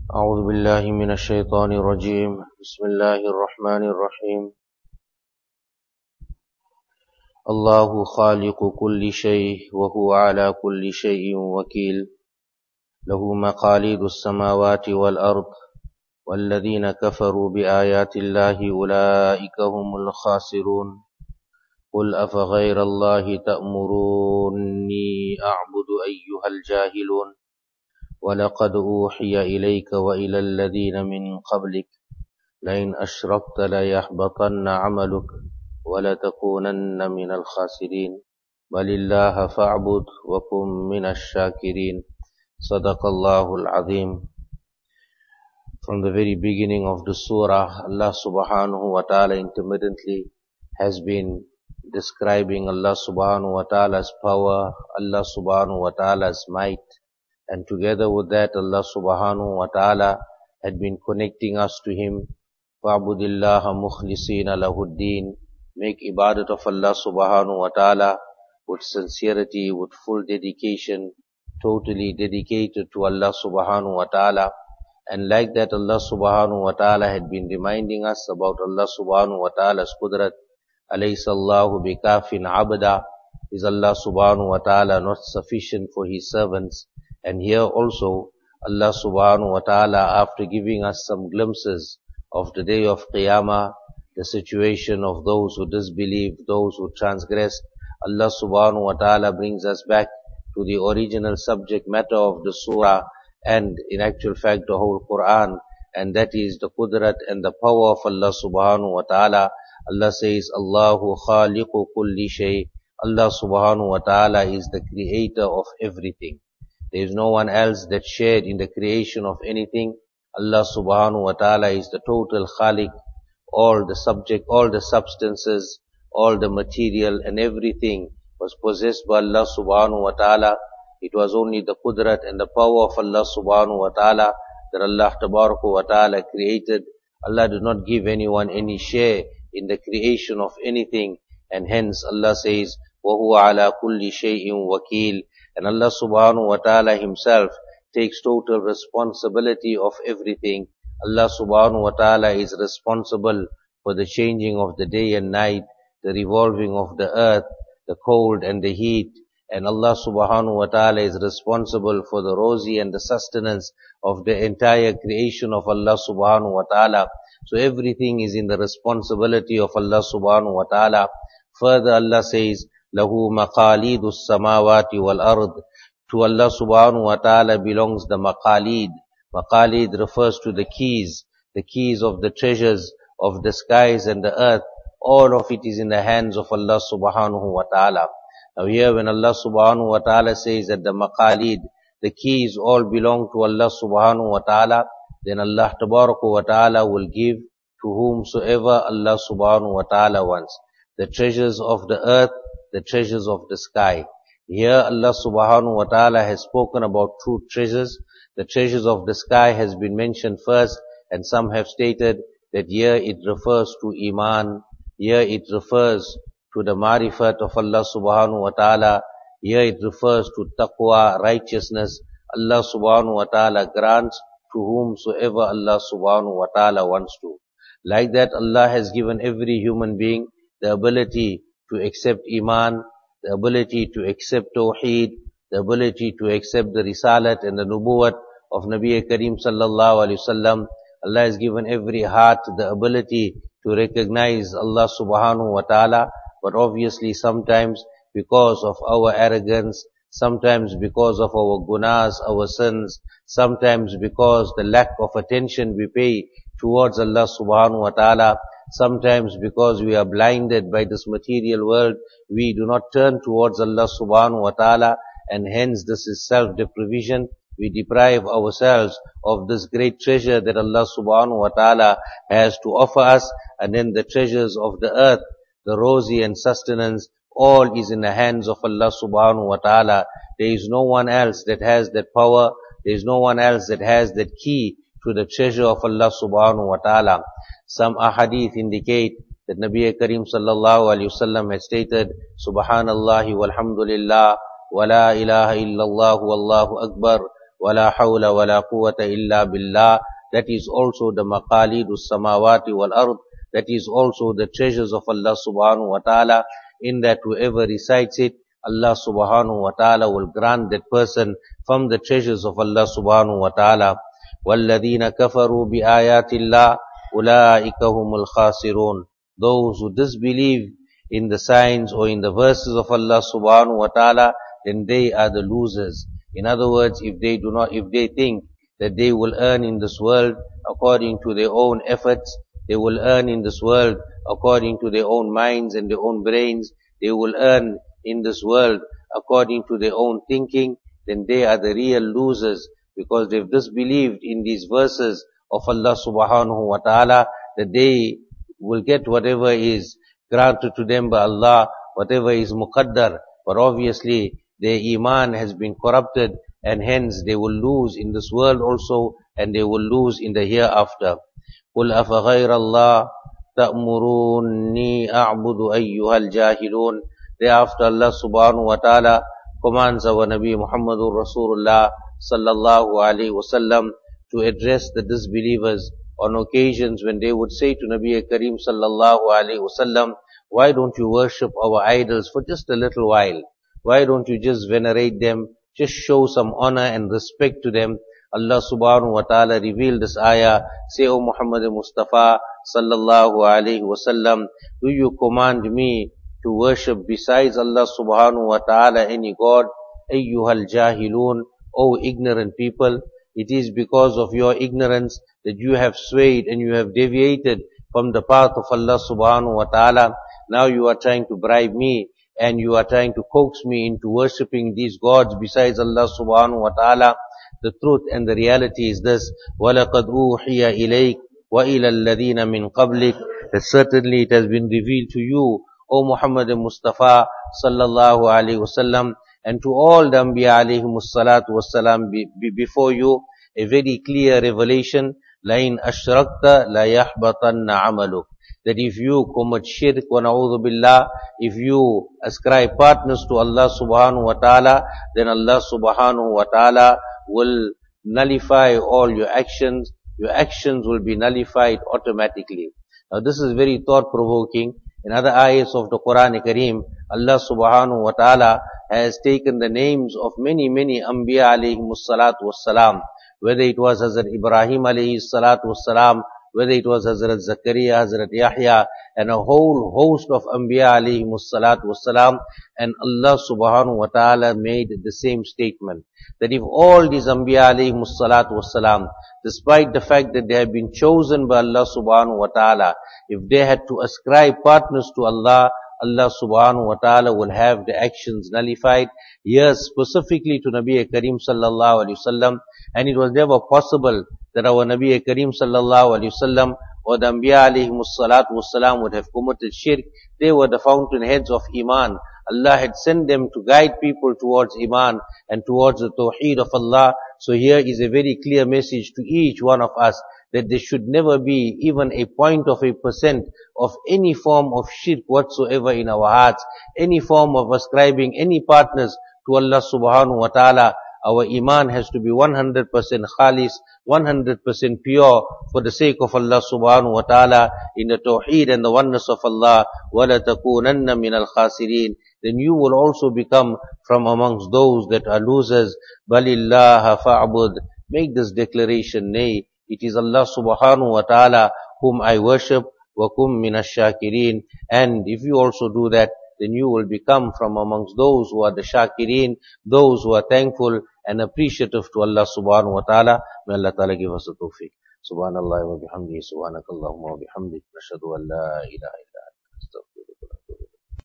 أعوذ بالله من الشيطان الرجيم بسم الله الرحمن الرحيم الله خالق كل شيء وهو على كل شيء وكيل له مقاليد السماوات والأرض والذين كفروا بآيات الله أولئك هم الخاسرون قل أفغير الله تأمروني أعبد أيها الجاهلون ولقد أوحي إليك وإلى الذين من قبلك لئن أشركت ليحبطن عملك ولتكونن من الخاسرين بل الله فاعبد وكن من الشاكرين صدق الله العظيم. From the very beginning of the surah, Allah subhanahu wa ta'ala intermittently has been describing Allah subhanahu wa ta'ala's power, Allah subhanahu wa ta'ala's might, and together with that Allah subhanahu wa ta'ala had been connecting us to Him. فَعْبُدِ اللَّهَ مُخْلِصِينَ لَهُ الدِّينَ. Make ibadat of Allah subhanahu wa ta'ala with sincerity, with full dedication, totally dedicated to Allah subhanahu wa ta'ala. And like that Allah subhanahu wa ta'ala had been reminding us about Allah subhanahu wa ta'ala's qudrat. أَلَيْسَ اللَّهُ بِكَافٍ عَبْدًا. Is Allah subhanahu wa ta'ala not sufficient for His servants? And here also Allah subhanahu wa ta'ala, after giving us some glimpses of the day of Qiyamah, the situation of those who disbelieve, those who transgressed, Allah subhanahu wa ta'ala brings us back to the original subject matter of the surah and in actual fact the whole Quran, and that is the qudrat and the power of Allah subhanahu wa ta'ala. Allah says, Allahu khaliqu kulli shay. Allah subhanahu wa ta'ala is the creator of everything. There is no one else that shared in the creation of anything. Allah subhanahu wa ta'ala is the total khaliq. All the subject, all the substances, all the material and everything was possessed by Allah subhanahu wa ta'ala. It was only the qudrat and the power of Allah subhanahu wa ta'ala that Allah tabaraka wa ta'ala created. Allah did not give anyone any share in the creation of anything, and hence Allah says, وَهُوَ عَلَى كُلِّ شَيْءٍ وَكِيلٌ. And Allah subhanahu wa ta'ala Himself takes total responsibility of everything. Allah subhanahu wa ta'ala is responsible for the changing of the day and night, the revolving of the earth, the cold and the heat. And Allah subhanahu wa ta'ala is responsible for the rosy and the sustenance of the entire creation of Allah subhanahu wa ta'ala. So everything is in the responsibility of Allah subhanahu wa ta'ala. Further Allah says, لَهُ مَقَالِيدُ السَّمَاوَاتِ وَالْأَرْضِ. To Allah subhanahu wa ta'ala belongs the maqalid. Maqalid refers to the keys of the treasures of the skies and the earth. All of it is in the hands of Allah subhanahu wa ta'ala. Now here when Allah subhanahu wa ta'ala says that the maqalid, the keys all belong to Allah subhanahu wa ta'ala, then Allah tabaraka wa ta'ala will give to whomsoever Allah subhanahu wa ta'ala wants. The treasures of the earth, the treasures of the sky. Here Allah subhanahu wa ta'ala has spoken about two treasures. The treasures of the sky has been mentioned first, and some have stated that here it refers to Iman, here it refers to the marifat of Allah subhanahu wa ta'ala, here it refers to taqwa, righteousness. Allah subhanahu wa ta'ala grants to whomsoever Allah subhanahu wa ta'ala wants to. Like that Allah has given every human being the ability to accept Iman, the ability to accept Tawheed, the ability to accept the Risalat and the Nubuwwat of Nabi Kareem sallallahu alayhi wasallam. Allah has given every heart the ability to recognize Allah subhanahu wa ta'ala, but obviously sometimes because of our arrogance, sometimes because of our gunas, our sins, sometimes because the lack of attention we pay towards Allah subhanahu wa ta'ala, sometimes because we are blinded by this material world, we do not turn towards Allah subhanahu wa ta'ala, and hence this is self-deprivation. We deprive ourselves of this great treasure that Allah subhanahu wa ta'ala has to offer us, and then the treasures of the earth, the rosy and sustenance, all is in the hands of Allah subhanahu wa ta'ala. There is no one else that has that power, there is no one else that has that key to the treasure of Allah subhanahu wa ta'ala. Some ahadith indicate that Nabi Kareem sallallahu alayhi wasallam has stated, Subhanallahi walhamdulillah, wa la ilaha illallah wallahu akbar, وَلَا حَوْلَ وَلَا قُوَّةَ إِلَّا بِاللَّهِ. That is also the maqalidus samawati wal ard. That is also the treasures of Allah subhanahu wa ta'ala. In that whoever recites it, Allah subhanahu wa ta'ala will grant that person from the treasures of Allah subhanahu wa ta'ala. وَالَّذِينَ كَفَرُوا بِآيَاتِ اللَّهِ أُولَٰئِكَ هُمُ الْخَاسِرُونَ. Those who disbelieve in the signs or in the verses of Allah subhanahu wa ta'ala, then they are the losers. In other words, if they think that they will earn in this world according to their own efforts, they will earn in this world according to their own minds and their own brains, they will earn in this world according to their own thinking, then they are the real losers, because they've disbelieved in these verses of Allah subhanahu wa ta'ala, that they will get whatever is granted to them by Allah, whatever is muqaddar, but obviously their iman has been corrupted, and hence they will lose in this world also, and they will lose in the hereafter. قُلْ أَفَغَيْرَ اللَّهِ تَأْمُرُونِّي أَعْبُدُ أَيُّهَا الْجَاهِلُونَ. Thereafter Allah subhanahu wa ta'ala commands our Nabi Muhammadur Rasulullah sallallahu alaihi wasallam to address the disbelievers on occasions when they would say to Nabi Kareem sallallahu alaihi wasallam, why don't you worship our idols for just a little while? Why don't you just venerate them, just show some honor and respect to them? Allah subhanahu wa ta'ala revealed this ayah, say, O Muhammad Mustafa sallallahu alaihi wasallam, do you command me to worship besides Allah subhanahu wa ta'ala any God? Ayyuhal jahilun, O ignorant people, it is because of your ignorance that you have swayed and you have deviated from the path of Allah subhanahu wa ta'ala. Now you are trying to bribe me and you are trying to coax me into worshipping these gods besides Allah subhanahu wa ta'ala. The truth and the reality is this: وَلَقَدْ أُوحِيَ إِلَيْكَ وَإِلَى الَّذِينَ مِنْ قَبْلِكَ. That certainly it has been revealed to you, O Muhammad Mustafa sallallahu alaihi wasallam, and to all the Anbiya alayhimus salatu wassalam before you, a very clear revelation, لَإِنْ أَشْرَكْتَ لَيَحْبَطَنَّ عَمَلُكَ. That if you commit shirk, wa na'udhu billah, if you ascribe partners to Allah subhanahu wa ta'ala, then Allah subhanahu wa ta'ala will nullify all your actions. Your actions will be nullified automatically. Now this is very thought-provoking. In other ayahs of the Quran Kareem, Allah subhanahu wa ta'ala has taken the names of many Anbiya alayhimus salatu wassalam, whether it was Hazrat Ibrahim alayhi salatu wassalam, whether it was Hazrat Zakaria, Hazrat Yahya, and a whole host of Anbiya alayhimus salatu wassalam, and Allah subhanahu wa ta'ala made the same statement, that if all these Anbiya alayhimus salatu wassalam, despite the fact that they have been chosen by Allah subhanahu wa ta'ala, if they had to ascribe partners to Allah, Allah subhanahu wa ta'ala will have the actions nullified. Yes, specifically to Nabi Kareem sallallahu alayhi wasallam, and it was never possible that our Nabi Kareem sallallahu alayhi wasallam or the Anbiya alayhimus salatu wassalam would have committed shirk. They were the fountainheads of Iman. Allah had sent them to guide people towards Iman and towards the Tawheed of Allah. So here is a very clear message to each one of us, that there should never be even a 0.1% of any form of shirk whatsoever in our hearts, any form of ascribing any partners to Allah subhanahu wa ta'ala. Our iman has to be 100% khalis, 100% pure for the sake of Allah subhanahu wa ta'ala, in the tawheed and the oneness of Allah. وَلَا تَكُونَنَّ مِنَ الْخَاسِرِينَ. Then you will also become from amongst those that are losers. بَلِ اللَّهَ فَاعْبُدْ. Make this declaration, nay, it is Allah subhanahu wa ta'ala whom I worship. وَكُمْ مِنَ الشَّاكِرِينَ. And if you also do that, then you will become from amongst those who are the shakireen, those who are thankful and appreciative to Allah subhanahu wa ta'ala. May Allah ta'ala give us the tawfiq. Subhanallah wa bihamdihi, subhanakallahumma wa bihamdik, nashhadu an la ilaha illa